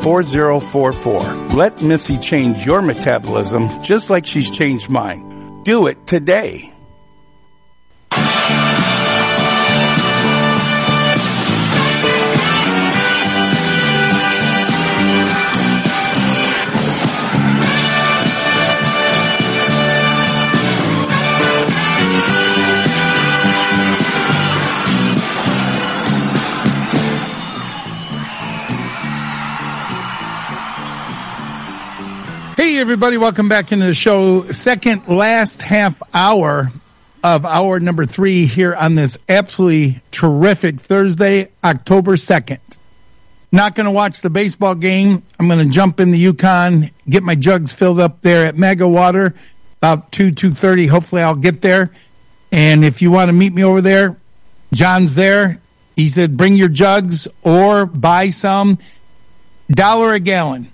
4044. Let Missy change your metabolism just like she's changed mine. Do it today. Hey, everybody. Welcome back into the show. Second last half hour of hour number 3 here on this absolutely terrific Thursday, October 2nd. Not going to watch the baseball game. I'm going to jump in the Yukon, get my jugs filled up there at Mega Water about 2:30. Hopefully I'll get there. And if you want to meet me over there, John's there. He said, bring your jugs or buy some. $1 a gallon.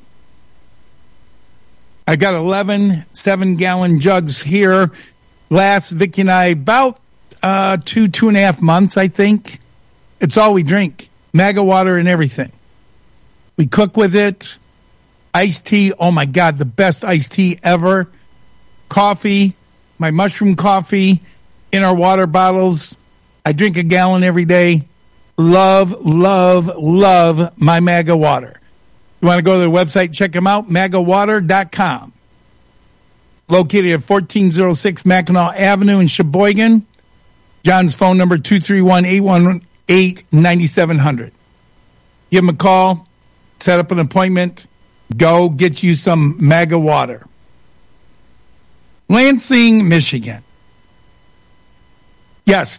I got 11 7-gallon jugs here. Last Vicky and I about 2.5 months, I think. It's all we drink. Mega Water and everything. We cook with it. Iced tea. Oh my God, the best iced tea ever. Coffee, my mushroom coffee in our water bottles. I drink a gallon every day. Love, love, love my Mega Water. You want to go to the website, check them out, magawater.com. Located at 1406 Mackinac Avenue in Sheboygan. John's phone number, 231-818-9700. Give him a call, set up an appointment, go get you some Mega Water. Lansing, Michigan. Yes,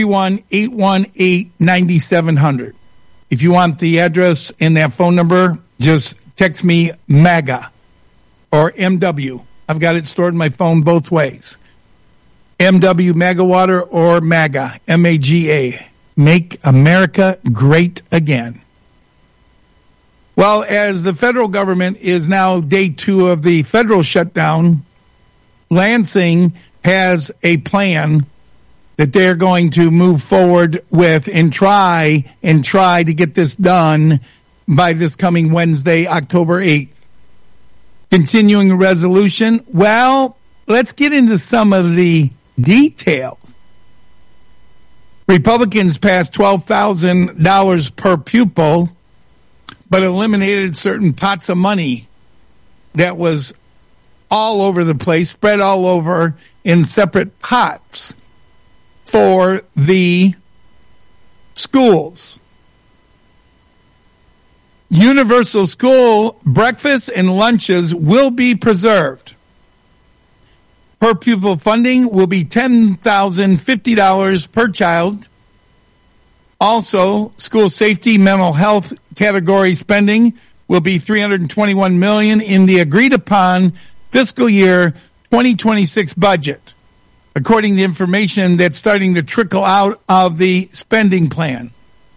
231-818-9700. If you want the address and that phone number, just text me MAGA or MW. I've got it stored in my phone both ways. MW Mega Water or MAGA, MAGA. Make America great again. Well, as the federal government is now day 2 of the federal shutdown, Lansing has a plan that they're going to move forward with and try to get this done by this coming Wednesday, October 8th. Continuing a resolution. Well, let's get into some of the details. Republicans passed $12,000 per pupil, but eliminated certain pots of money that was all over the place, spread all over in separate pots for the schools. Universal school breakfasts and lunches will be preserved. Per pupil funding will be $10,050 per child. Also, school safety, mental health category spending will be $321 million in the agreed upon fiscal year 2026 budget, according to information that's starting to trickle out of the spending plan.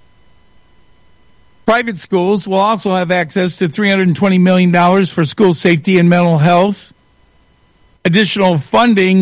Private schools will also have access to $320 million for school safety and mental health. Additional funding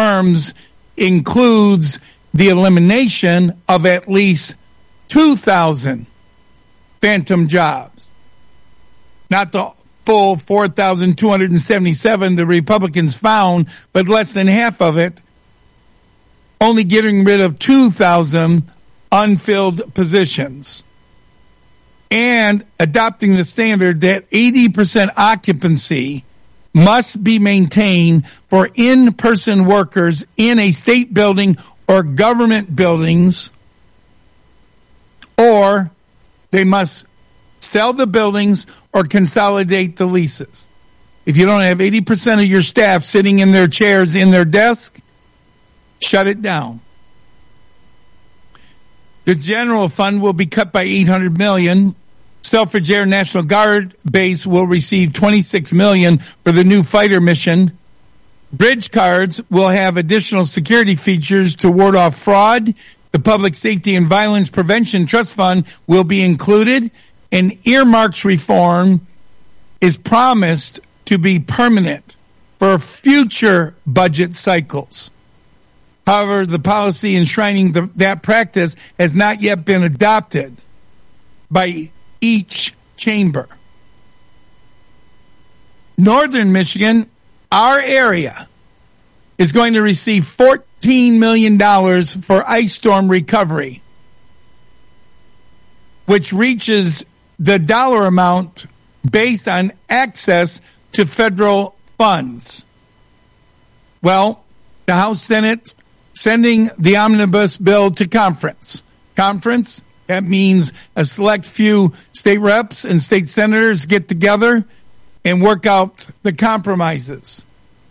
includes the elimination of at least 2,000 phantom jobs. Not the full 4,277 the Republicans found, but less than half of it. Only getting rid of 2,000 unfilled positions. And adopting the standard that 80% occupancy must be maintained for in-person workers in a state building or government buildings, or they must sell the buildings or consolidate the leases. If you don't have 80% of your staff sitting in their chairs in their desk, shut it down. The general fund will be cut by $800 million. Selfridge Air National Guard base will receive $26 million for the new fighter mission. Bridge cards will have additional security features to ward off fraud. The Public Safety and Violence Prevention Trust Fund will be included. And earmarks reform is promised to be permanent for future budget cycles. However, the policy enshrining that practice has not yet been adopted by each chamber. Northern Michigan, our area, is going to receive $14 million for ice storm recovery, which reaches the dollar amount based on access to federal funds. Well, the House Senate sending the omnibus bill to conference. Conference, that means a select few state reps and state senators get together and work out the compromises.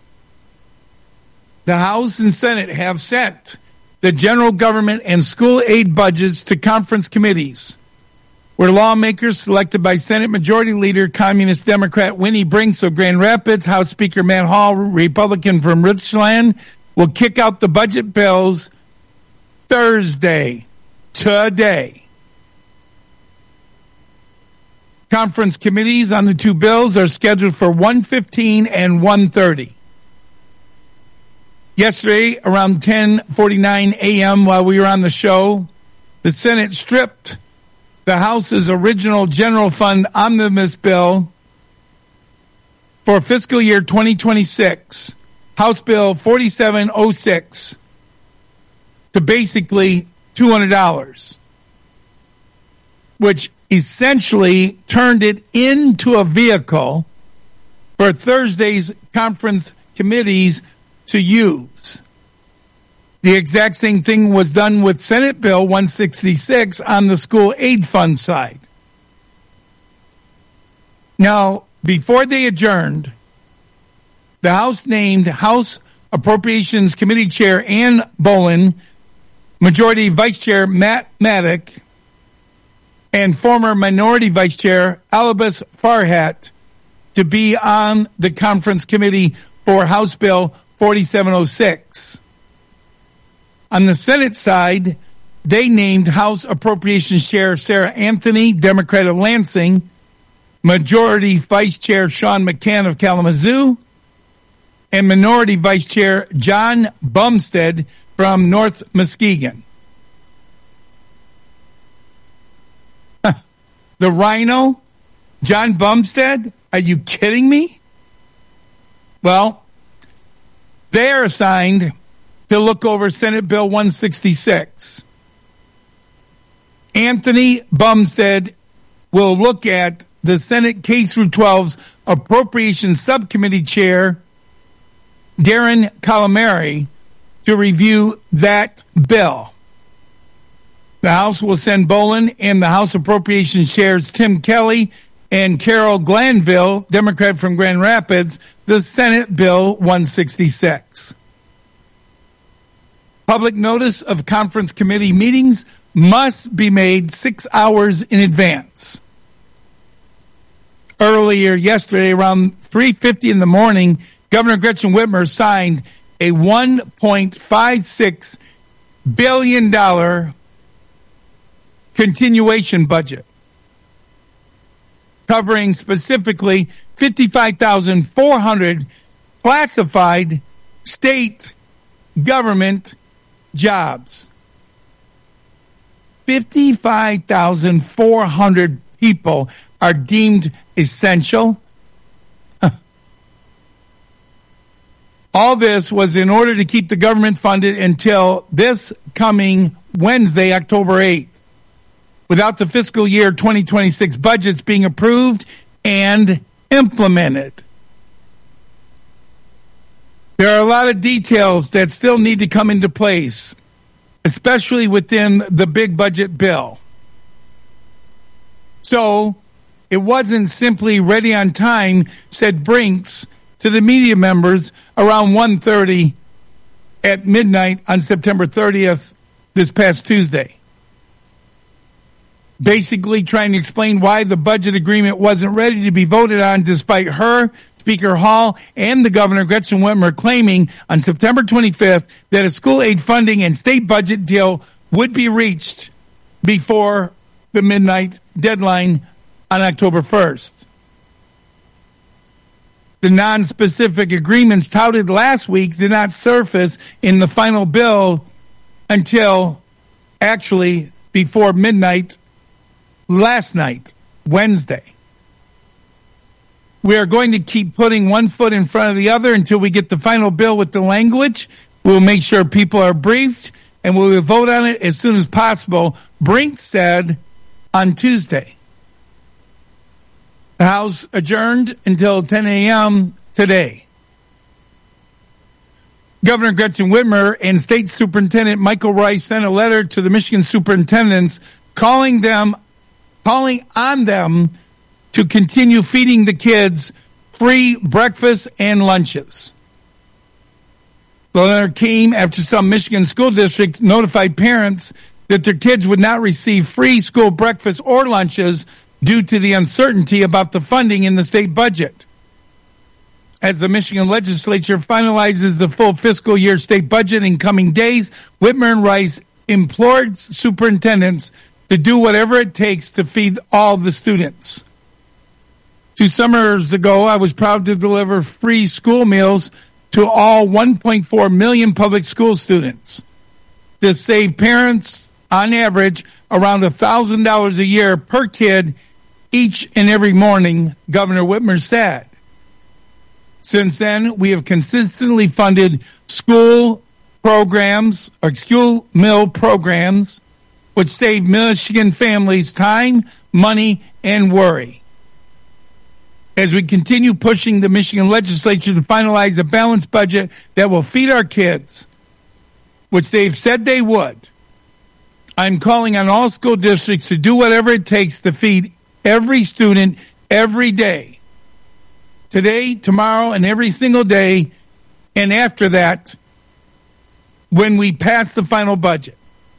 The House and Senate have sent the general government and school aid budgets to conference committees, where lawmakers selected by Senate Majority Leader, Communist Democrat Winnie Brinks of Grand Rapids, House Speaker Matt Hall, Republican from Richland, will kick out the budget bills Thursday, today. Conference committees on the two bills are scheduled for 1:15 and 1:30. Yesterday, around 10:49 a.m., while we were on the show, the Senate stripped the House's original general fund omnibus bill for fiscal year 2026, House Bill 4706, to basically $200, which essentially turned it into a vehicle for Thursday's conference committees to use. The exact same thing was done with Senate Bill 166 on the school aid fund side. Now, before they adjourned, the House named House Appropriations Committee Chair Ann Bolin, Majority Vice Chair Matt Maddock, and former Minority Vice Chair Alibis Farhat to be on the conference committee for House Bill 4706. On the Senate side, they named House Appropriations Chair Sarah Anthony, Democrat of Lansing, Majority Vice Chair Sean McCann of Kalamazoo, and Minority Vice Chair John Bumstead from North Muskegon. The Rhino, John Bumstead? Are you kidding me? Well, they're assigned to look over Senate Bill 166. Anthony Bumstead will look at the Senate K-12's Appropriations Subcommittee Chair, Darren Calamari, to review that bill. The House will send Bolin and the House Appropriations Chairs Tim Kelly and Carol Glanville, Democrat from Grand Rapids, the Senate Bill 166. Public notice of conference committee meetings must be made 6 hours in advance. Earlier yesterday, around 3:50 in the morning, Governor Gretchen Whitmer signed a $1.56 billion continuation budget, covering specifically 55,400 classified state government jobs. 55,400 people are deemed essential. All this was in order to keep the government funded until this coming Wednesday, October 8th. Without the fiscal year 2026 budgets being approved and implemented. There are a lot of details that still need to come into place, especially within the big budget bill. So, it wasn't simply ready on time, said Brinks to the media members around 1:30 at midnight on September 30th, this past Tuesday. Basically trying to explain why the budget agreement wasn't ready to be voted on, despite her, Speaker Hall, and the Governor Gretchen Whitmer claiming on September 25th that a school aid funding and state budget deal would be reached before the midnight deadline on October 1st. The non-specific agreements touted last week did not surface in the final bill until actually before midnight last night, Wednesday. we are going to keep putting one foot in front of the other until we get the final bill with the language. We'll make sure people are briefed, and we will vote on it as soon as possible, Brink said on Tuesday. The House adjourned until 10 a.m. today. Governor Gretchen Whitmer and State Superintendent Michael Rice sent a letter to the Michigan superintendents calling on them to continue feeding the kids free breakfast and lunches. The letter came after some Michigan school districts notified parents that their kids would not receive free school breakfast or lunches due to the uncertainty about the funding in the state budget. As the Michigan legislature finalizes the full fiscal year state budget in coming days, Whitmer and Rice implored superintendents to do whatever it takes to feed all the students. 2 summers ago, I was proud to deliver free school meals to all 1.4 million public school students. This saved parents, on average, around $1,000 a year per kid each and every morning, Governor Whitmer said. Since then, we have consistently funded school programs or school meal programs, which save Michigan families time, money, and worry. As we continue pushing the Michigan legislature to finalize a balanced budget that will feed our kids, which they've said they would, I'm calling on all school districts to do whatever it takes to feed every student every day. Today, tomorrow, and every single day, and after that, when we pass the final budget.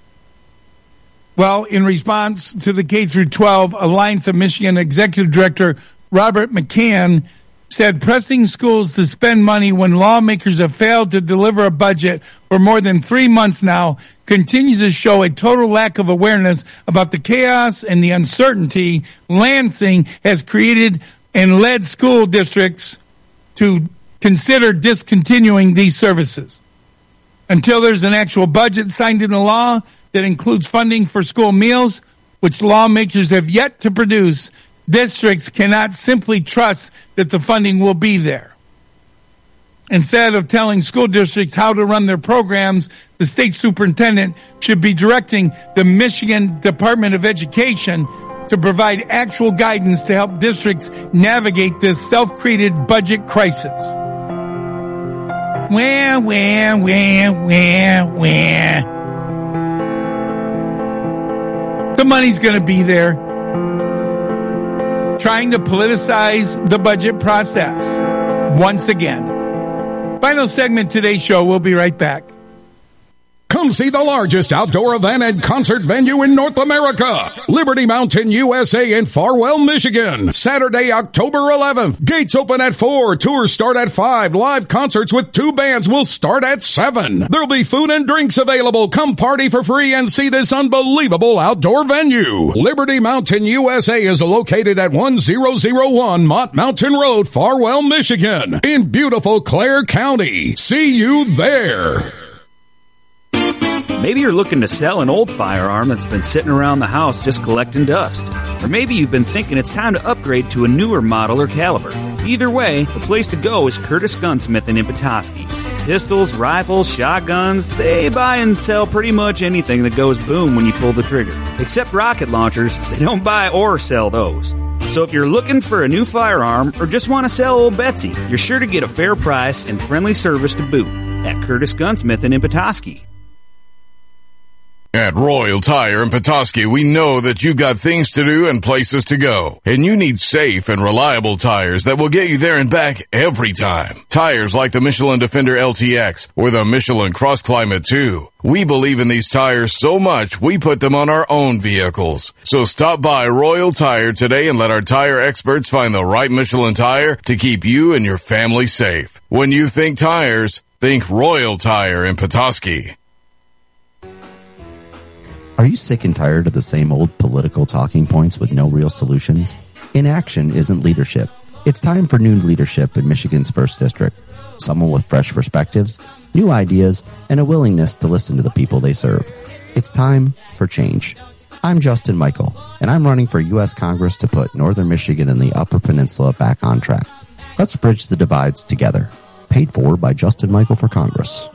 Well, in response to the K-12 Alliance of Michigan Executive Director Robert McCann said pressing schools to spend money when lawmakers have failed to deliver a budget for more than 3 months now continues to show a total lack of awareness about the chaos and the uncertainty Lansing has created and led school districts to consider discontinuing these services. Until there's an actual budget signed into law that includes funding for school meals, which lawmakers have yet to produce, districts cannot simply trust that the funding will be there. Instead of telling school districts how to run their programs, the state superintendent should be directing the Michigan Department of Education to provide actual guidance to help districts navigate this self-created budget crisis. The money's going to be there. Trying to politicize the budget process once again. Final segment today's show. We'll be right back. Come see the largest outdoor event and concert venue in North America. Liberty Mountain USA in Farwell, Michigan. Saturday, October 11th. Gates open at 4. Tours start at 5. Live concerts with 2 bands will start at 7. There'll be food and drinks available. Come party for free and see this unbelievable outdoor venue. Liberty Mountain USA is located at 1001 Mott Mountain Road, Farwell, Michigan, in beautiful Clare County. See you there. Maybe you're looking to sell an old firearm that's been sitting around the house just collecting dust. Or maybe you've been thinking it's time to upgrade to a newer model or caliber. Either way, the place to go is Curtis Gunsmith in Petoskey. Pistols, rifles, shotguns, they buy and sell pretty much anything that goes boom when you pull the trigger. Except rocket launchers, they don't buy or sell those. So if you're looking for a new firearm or just want to sell old Betsy, you're sure to get a fair price and friendly service to boot at Curtis Gunsmith in Petoskey. At Royal Tire in Petoskey, we know that you got things to do and places to go, and you need safe and reliable tires that will get you there and back every time. Tires like the Michelin Defender LTX or the Michelin Cross Climate 2. We believe in these tires so much, we put them on our own vehicles. So stop by Royal Tire today and let our tire experts find the right Michelin tire to keep you and your family safe. When you think tires, think Royal Tire in Petoskey. Are you sick and tired of the same old political talking points with no real solutions? Inaction isn't leadership. It's time for new leadership in Michigan's 1st District. Someone with fresh perspectives, new ideas, and a willingness to listen to the people they serve. It's time for change. I'm Justin Michael, and I'm running for U.S. Congress to put Northern Michigan and the Upper Peninsula back on track. Let's bridge the divides together. Paid for by Justin Michael for Congress.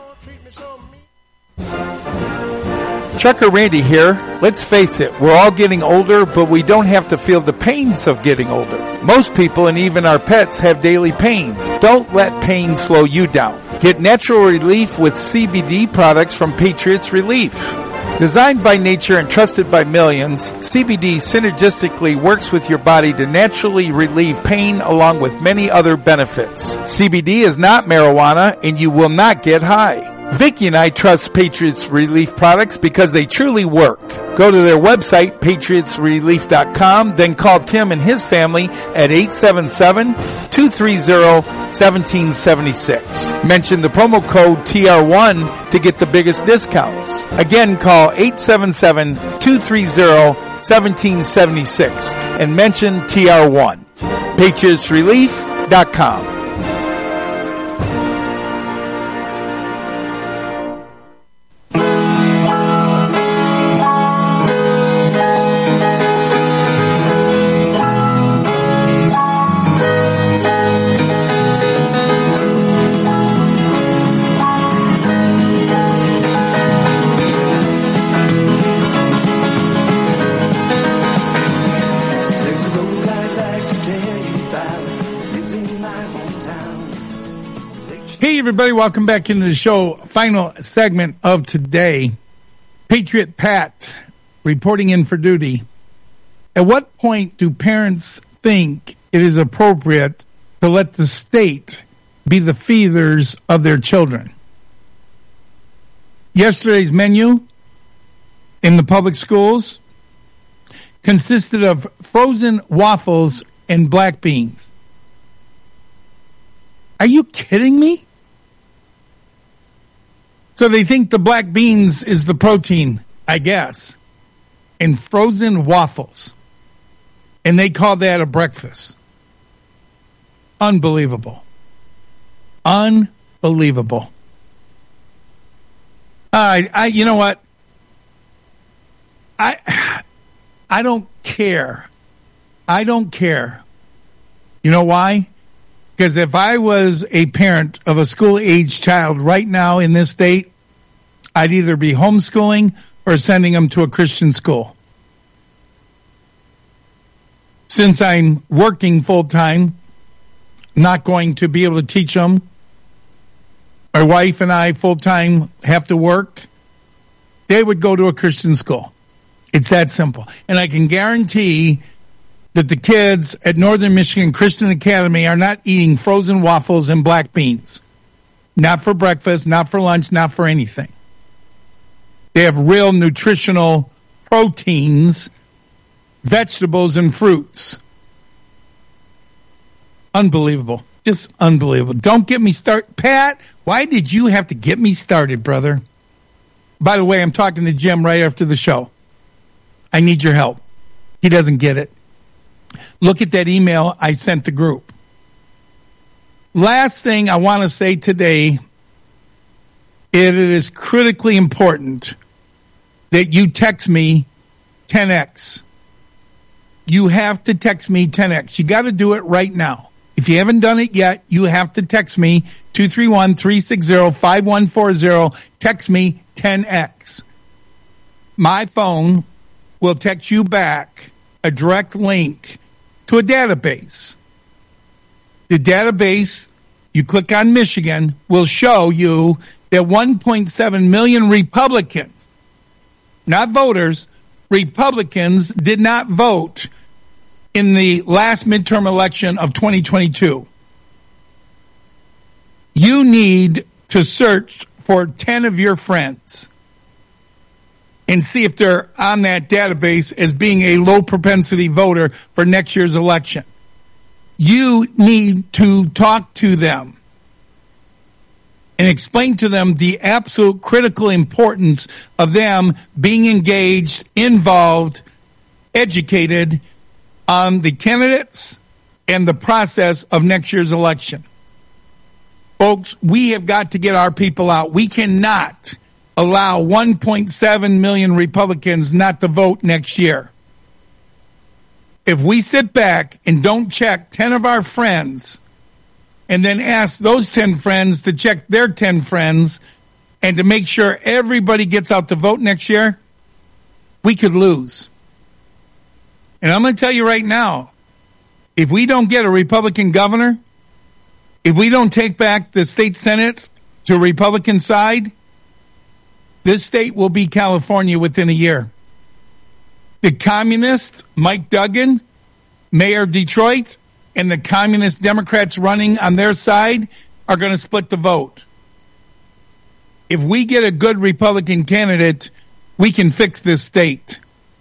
Trucker Randy here. Let's face it, we're all getting older, but we don't have to feel the pains of getting older. Most people and even our pets have daily pain. Don't let pain slow you down. Get natural relief with CBD products from Patriots Relief. Designed by nature and trusted by millions, CBD synergistically works with your body to naturally relieve pain along with many other benefits. CBD is not marijuana and you will not get high. Vicki and I trust Patriots Relief products because they truly work. Go to their website, patriotsrelief.com, then call Tim and his family at 877-230-1776. Mention the promo code TR1 to get the biggest discounts. Again, call 877-230-1776 and mention TR1. patriotsrelief.com. Everybody, welcome back into the show. Final segment of today. Patriot Pat reporting in for duty. At what point do parents think it is appropriate to let the state be the feeders of their children? Yesterday's menu in the public schools consisted of frozen waffles and black beans. Are you kidding me? So they think the black beans is the protein, I guess, and frozen waffles. And they call that a breakfast. Unbelievable. Unbelievable. You know what? I don't care. I don't care. You know why? Because if I was a parent of a school-age child right now in this state, I'd either be homeschooling or sending them to a Christian school. Since I'm working full-time, not going to be able to teach them. My wife and I full-time have to work. They would go to a Christian school. It's that simple. And I can guarantee that the kids at Northern Michigan Christian Academy are not eating frozen waffles and black beans. Not for breakfast, not for lunch, not for anything. They have real nutritional proteins, vegetables, and fruits. Unbelievable. Just unbelievable. Don't get me started. Pat, why did you have to get me started, brother? By the way, I'm talking to Jim right after the show. I need your help. He doesn't get it. Look at that email I sent the group. Last thing I want to say today, it is critically important that you text me 10X. You have to text me 10X. You got to do it right now. If you haven't done it yet, you have to text me 231-360-5140. Text me 10X. My phone will text you back a direct link to a database. The database, you click on Michigan, will show you that 1.7 million Republicans, not voters, Republicans did not vote in the last midterm election of 2022. You need to search for 10 of your friends and see if they're on that database as being a low propensity voter for next year's election. You need to talk to them and explain to them the absolute critical importance of them being engaged, involved, educated on the candidates and the process of next year's election. Folks, we have got to get our people out. We cannot allow 1.7 million Republicans not to vote next year. If we sit back and don't check 10 of our friends and then ask those 10 friends to check their 10 friends and to make sure everybody gets out to vote next year, we could lose. And I'm going to tell you right now, if we don't get a Republican governor, if we don't take back the state Senate to Republican side, this state will be California within a year. The communist, Mike Duggan, mayor of Detroit, and the communist Democrats running on their side are going to split the vote. If we get a good Republican candidate, we can fix this state.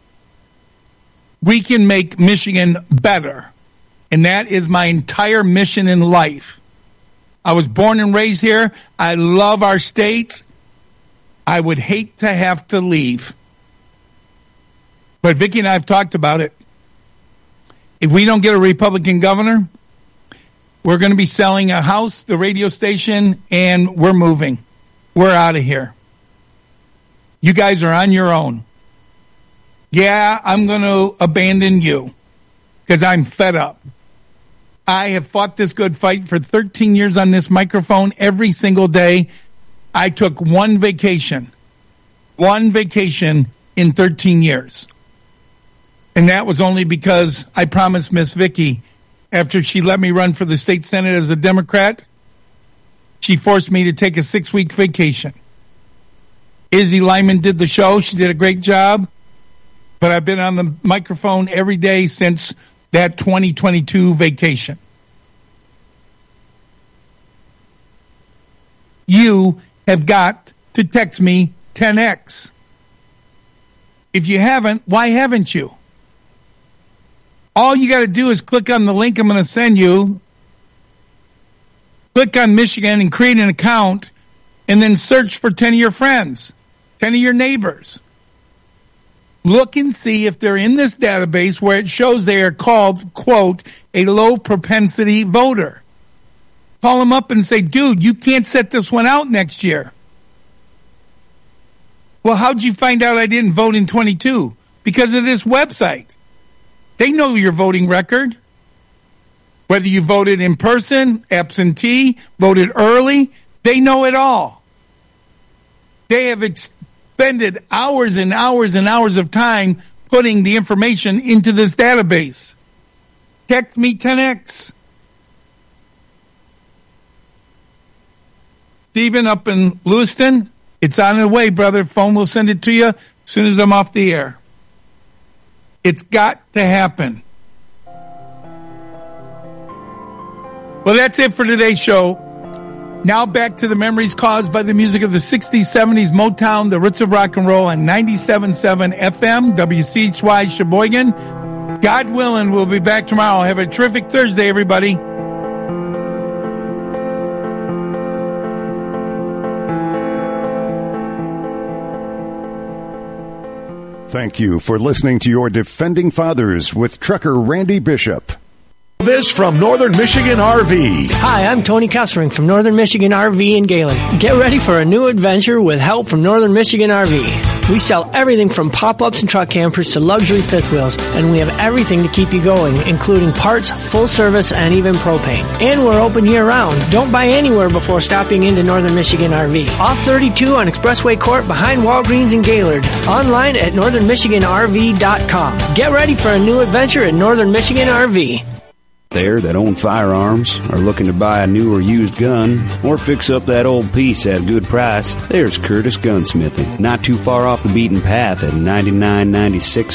We can make Michigan better. And that is my entire mission in life. I was born and raised here. I love our state. I would hate to have to leave. But Vicki and I have talked about it. If we don't get a Republican governor, we're going to be selling a house, the radio station, and we're moving. We're out of here. You guys are on your own. Yeah, I'm going to abandon you because I'm fed up. I have fought this good fight for 13 years on this microphone every single day. I took one vacation in 13 years. And that was only because I promised Miss Vicki, after she let me run for the state Senate as a Democrat, she forced me to take a 6-week vacation. Izzy Lyman did the show. She did a great job. But I've been on the microphone every day since that 2022 vacation. You have got to text me 10X. If you haven't, why haven't you? All you got to do is click on the link I'm going to send you. Click on Michigan and create an account, and then search for 10 of your friends, 10 of your neighbors. Look and see if they're in this database where it shows they are called, quote, a low propensity voter. Call them up and say, dude, you can't set this one out next year. Well, how'd you find out I didn't vote in 22? Because of this website. They know your voting record. Whether you voted in person, absentee, voted early, they know it all. They have expended hours and hours and hours of time putting the information into this database. Text me 10X. Stephen up in Lewiston, it's on the way, brother. Phone will send it to you as soon as I'm off the air. It's got to happen. Well, that's it for today's show. Now back to the memories caused by the music of the 60s, 70s, Motown, the roots of rock and roll on 97.7 FM, WCHY Sheboygan. God willing, we'll be back tomorrow. Have a terrific Thursday, everybody. Thank you for listening to your Defending Fathers with trucker Randy Bishop. This from Northern Michigan RV. Hi, I'm Tony Kessering from Northern Michigan RV in Gaylord. Get ready for a new adventure with help from Northern Michigan RV. We sell everything from pop-ups and truck campers to luxury fifth wheels, and we have everything to keep you going, including parts, full service, and even propane. And we're open year-round. Don't buy anywhere before stopping into Northern Michigan RV. Off 32 on Expressway Court behind Walgreens in Gaylord. Online at northernmichiganrv.com. Get ready for a new adventure in Northern Michigan RV. There that own firearms, are looking to buy a new or used gun, or fix up that old piece at a good price, there's Curtis Gunsmithing. Not too far off the beaten path at 9996